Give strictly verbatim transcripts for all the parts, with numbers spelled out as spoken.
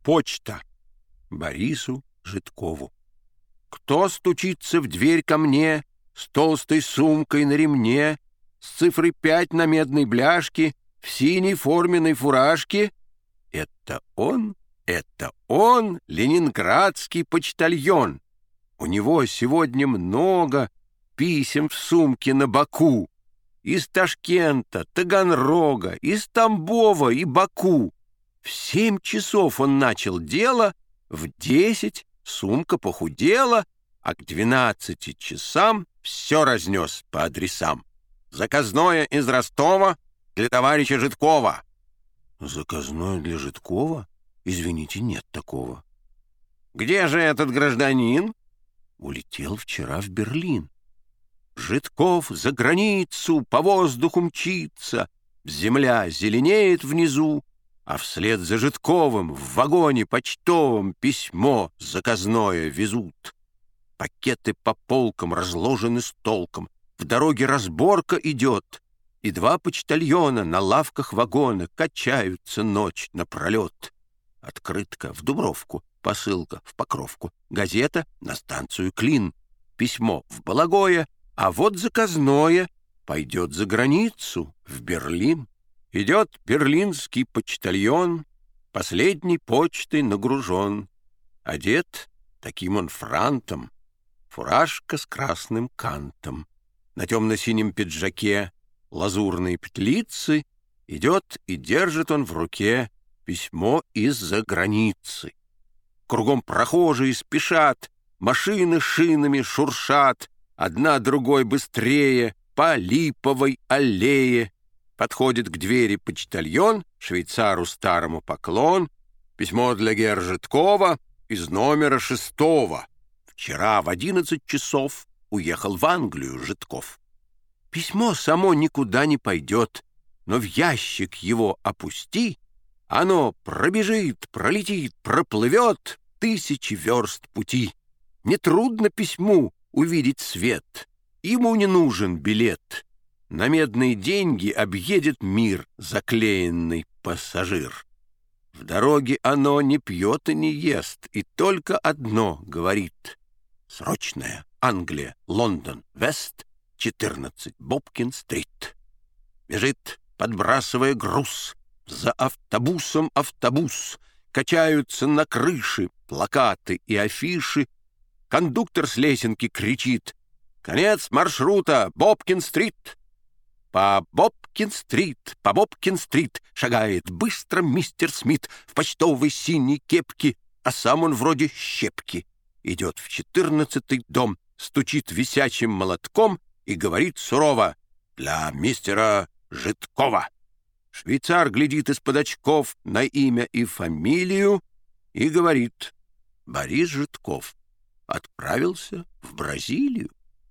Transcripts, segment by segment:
почта. Борису Жидкову. Кто стучится в дверь ко мне с толстой сумкой на ремне, с цифрой пять на медной бляшке, в синей форменной фуражке? Это он, это он, ленинградский почтальон. У него сегодня много писем в сумке на боку. Из Ташкента, Таганрога, из Тамбова и Баку. В семь часов он начал дело, в десять сумка похудела, а к двенадцати часам все разнес по адресам. Заказное из Ростова для товарища Жидкова. Заказное для Жидкова? Извините, нет такого. Где же этот гражданин? Улетел вчера в Берлин. Жидков за границу по воздуху мчится, земля зеленеет внизу, а вслед за Жидковым в вагоне почтовом письмо заказное везут. Пакеты по полкам разложены с толком, в дороге разборка идет, и два почтальона на лавках вагона качаются ночь напролет. Открытка в Дубровку, посылка в Покровку, газета на станцию Клин, письмо в Балагое, а вот заказное пойдет за границу, в Берлин. Идет берлинский почтальон, последней почтой нагружен. Одет таким он франтом, фуражка с красным кантом. На темно-синем пиджаке лазурные петлицы, идет и держит он в руке письмо из-за границы. Кругом прохожие спешат, машины шинами шуршат, одна другой быстрее по Липовой аллее. Подходит к двери почтальон, швейцару старому поклон. Письмо для гер Жидкова из номера шестого. Вчера в одиннадцать часов уехал в Англию Жидков. Письмо само никуда не пойдет, но в ящик его опусти, оно пробежит, пролетит, проплывет тысячи верст пути. Нетрудно письму увидеть свет, ему не нужен билет. На медные деньги объедет мир заклеенный пассажир. В дороге оно не пьет и не ест, и только одно говорит: срочная, Англия, Лондон, Вест, четырнадцать, Бобкин-стрит. Бежит, подбрасывая груз, за автобусом автобус, качаются на крыше плакаты и афиши. Кондуктор с лесенки кричит: конец маршрута, Бобкин-стрит. По Бобкин-стрит, по Бобкин-стрит шагает быстро мистер Смит в почтовой синей кепке, а сам он вроде щепки. Идет в четырнадцатый дом, стучит висячим молотком и говорит сурово: для мистера Жидкова. Швейцар глядит из-под очков на имя и фамилию и говорит: Борис Жидков отправился в Бразилию.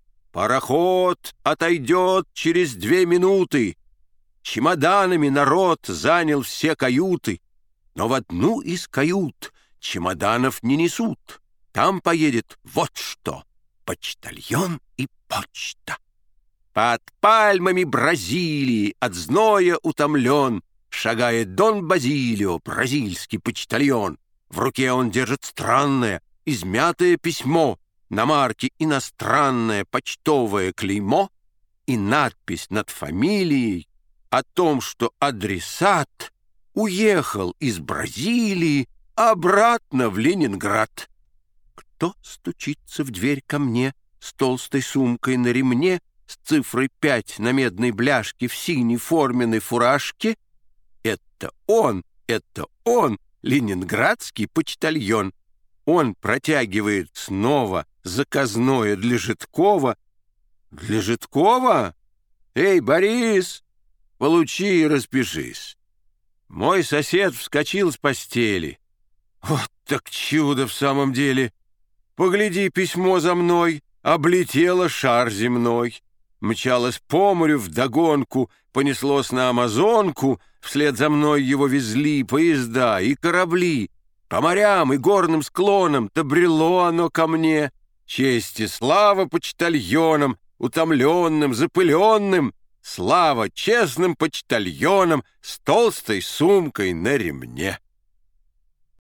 Пароход отойдет через две минуты. Чемоданами народ занял все каюты, но в одну из кают чемоданов не несут. Там поедет вот что: почтальон и почта. Под пальмами Бразилии от зноя утомлен шагает Дон Базилио, бразильский почтальон. В руке он держит странное, измятое письмо, на марке иностранное почтовое клеймо и надпись над фамилией о том, что адресат уехал из Бразилии обратно в Ленинград. Кто стучится в дверь ко мне с толстой сумкой на ремне, с цифрой пять на медной бляшке, в синей форменной фуражке? Это он, это он, ленинградский почтальон. Он протягивает снова заказное для Жидкова. Для Жидкова? Эй, Борис, получи и распишись. Мой сосед вскочил с постели. Вот так чудо в самом деле. Погляди, письмо за мной облетело шар земной. Мчалось по морю вдогонку, понеслось на Амазонку, вслед за мной его везли поезда и корабли. По морям и горным склонам добрело оно ко мне. Честь и слава почтальонам, утомленным, запыленным, слава честным почтальонам с толстой сумкой на ремне.